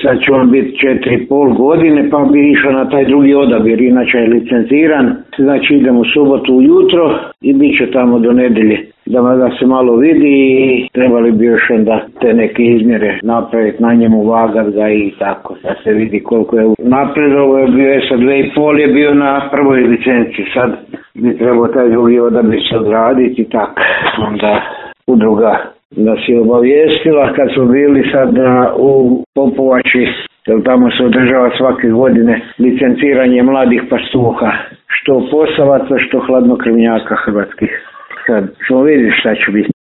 sad će on biti 4,5 godine pa bi išao na taj drugi odabir, inače je licenciran. Znači idem u subotu ujutro i bit će tamo do nedjelje da se malo vidi i trebali bi još onda te neke izmjere napraviti na njemu, vagat ga i tako da se vidi koliko je napredovao. Je bio sa 2,5 je bio na prvoj licenciji, sad bi trebao taj drugi odabir se odraditi i tako. Onda udruga nas je obavijestila kad smo bili sad u Popovači, jer tamo se održava svake godine licenciranje mladih pastuha, što posavaca, što hladnokrvnjaka hrvatskih. Sad ćemo vidjeti šta će biti.